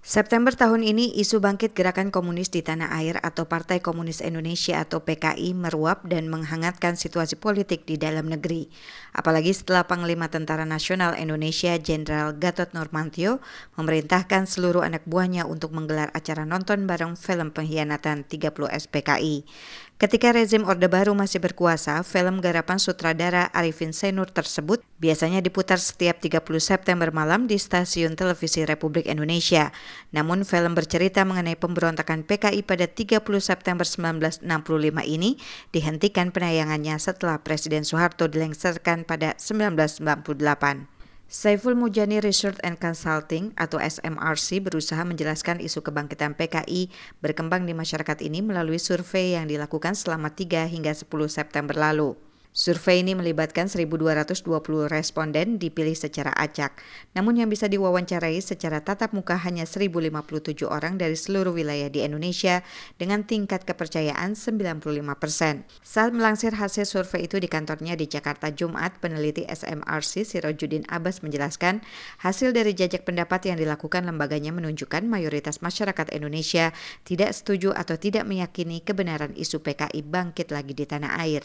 September tahun ini, isu bangkit Gerakan Komunis di Tanah Air atau Partai Komunis Indonesia atau PKI meruap dan menghangatkan situasi politik di dalam negeri. Apalagi setelah Panglima Tentara Nasional Indonesia Jenderal Gatot Nurmantio memerintahkan seluruh anak buahnya untuk menggelar acara nonton bareng film pengkhianatan 30 SPKI. Ketika rezim Orde Baru masih berkuasa, film garapan sutradara Arifin Zainur tersebut biasanya diputar setiap 30 September malam di stasiun televisi Republik Indonesia. Namun film bercerita mengenai pemberontakan PKI pada 30 September 1965 ini dihentikan penayangannya setelah Presiden Soeharto dilengsarkan pada 1998. Saiful Mujani Research and Consulting atau SMRC berusaha menjelaskan isu kebangkitan PKI berkembang di masyarakat ini melalui survei yang dilakukan selama 3 hingga 10 September lalu. Survei ini melibatkan 1.220 responden dipilih secara acak, namun yang bisa diwawancarai secara tatap muka hanya 1.057 orang dari seluruh wilayah di Indonesia dengan tingkat kepercayaan 95%. Saat melansir hasil survei itu di kantornya di Jakarta Jumat, peneliti SMRC Sirojudin Abbas menjelaskan hasil dari jajak pendapat yang dilakukan lembaganya menunjukkan mayoritas masyarakat Indonesia tidak setuju atau tidak meyakini kebenaran isu PKI bangkit lagi di tanah air.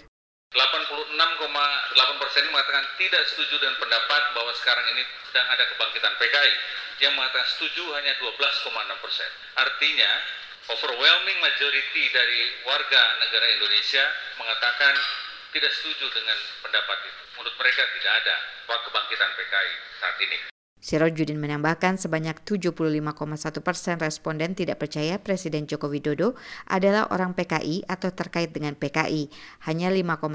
86,8% mengatakan tidak setuju dengan pendapat bahwa sekarang ini sedang ada kebangkitan PKI. Yang mengatakan setuju hanya 12,6%. Artinya, overwhelming majority dari warga negara Indonesia mengatakan tidak setuju dengan pendapat itu. Menurut mereka tidak ada kebangkitan PKI saat ini. Sirojudin menambahkan sebanyak 75,1% responden tidak percaya Presiden Joko Widodo adalah orang PKI atau terkait dengan PKI. Hanya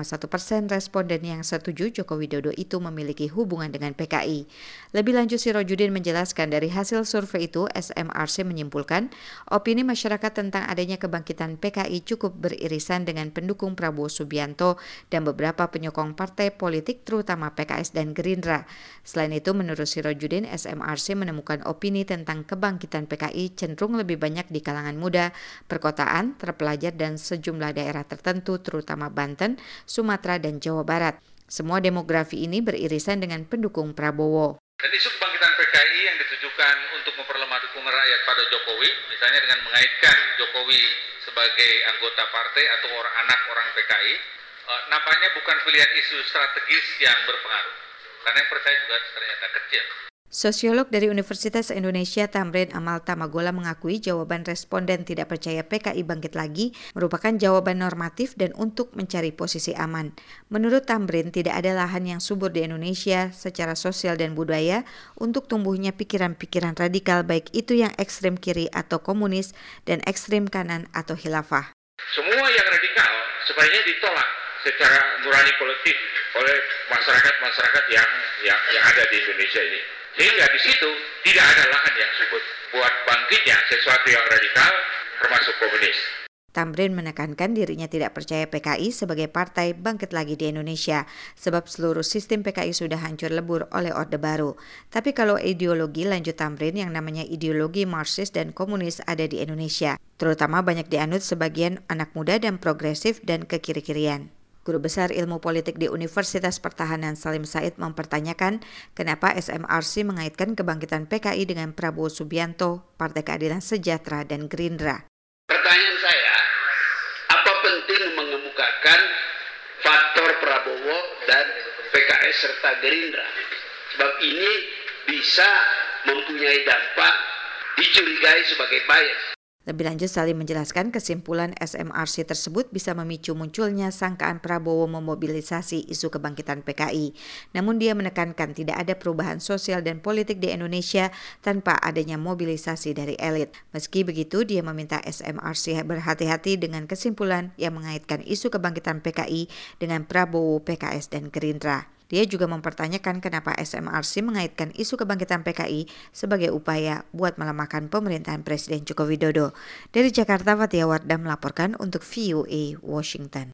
5,1% responden yang setuju Joko Widodo itu memiliki hubungan dengan PKI. Lebih lanjut, Sirojudin menjelaskan dari hasil survei itu, SMRC menyimpulkan opini masyarakat tentang adanya kebangkitan PKI cukup beririsan dengan pendukung Prabowo Subianto dan beberapa penyokong partai politik terutama PKS dan Gerindra. Selain itu, menurut Sirojudin, SMRC menemukan opini tentang kebangkitan PKI cenderung lebih banyak di kalangan muda, perkotaan, terpelajar, dan sejumlah daerah tertentu terutama Banten, Sumatera, dan Jawa Barat. Semua demografi ini beririsan dengan pendukung Prabowo. Dan isu kebangkitan PKI yang ditujukan untuk memperlemah dukungan rakyat pada Jokowi, misalnya dengan mengaitkan Jokowi sebagai anggota partai atau anak orang PKI, nampaknya bukan pilihan isu strategis yang berpengaruh, karena yang percaya juga ternyata kecil. Sosiolog dari Universitas Indonesia Tamrin Amal Tamagola mengakui jawaban responden tidak percaya PKI bangkit lagi merupakan jawaban normatif dan untuk mencari posisi aman. Menurut Tamrin, tidak ada lahan yang subur di Indonesia secara sosial dan budaya untuk tumbuhnya pikiran-pikiran radikal, baik itu yang ekstrem kiri atau komunis dan ekstrem kanan atau khilafah. Semua yang radikal sebenarnya ditolak secara nurani kolektif oleh masyarakat yang ada di Indonesia ini. Sehingga di situ tidak ada lahan yang subur buat bangkitnya sesuatu yang radikal termasuk komunis. Tamrin menekankan dirinya tidak percaya PKI sebagai partai bangkit lagi di Indonesia sebab seluruh sistem PKI sudah hancur lebur oleh Orde Baru. Tapi kalau ideologi, lanjut Tamrin, yang namanya ideologi Marxis dan komunis ada di Indonesia, terutama banyak dianut sebagian anak muda dan progresif dan kekiri-kirian. Guru Besar Ilmu Politik di Universitas Pertahanan Salim Said mempertanyakan kenapa SMRC mengaitkan kebangkitan PKI dengan Prabowo Subianto, Partai Keadilan Sejahtera, dan Gerindra. Pertanyaan saya, apa penting mengemukakan faktor Prabowo dan PKS serta Gerindra? Sebab ini bisa mempunyai dampak dicurigai sebagai bias. Lebih lanjut, Salim menjelaskan kesimpulan SMRC tersebut bisa memicu munculnya sangkaan Prabowo memobilisasi isu kebangkitan PKI. Namun dia menekankan tidak ada perubahan sosial dan politik di Indonesia tanpa adanya mobilisasi dari elit. Meski begitu, dia meminta SMRC berhati-hati dengan kesimpulan yang mengaitkan isu kebangkitan PKI dengan Prabowo, PKS, dan Gerindra. Dia juga mempertanyakan kenapa SMRC mengaitkan isu kebangkitan PKI sebagai upaya buat melemahkan pemerintahan Presiden Joko Widodo. Dari Jakarta, Fathia Wardah melaporkan untuk VOA Washington.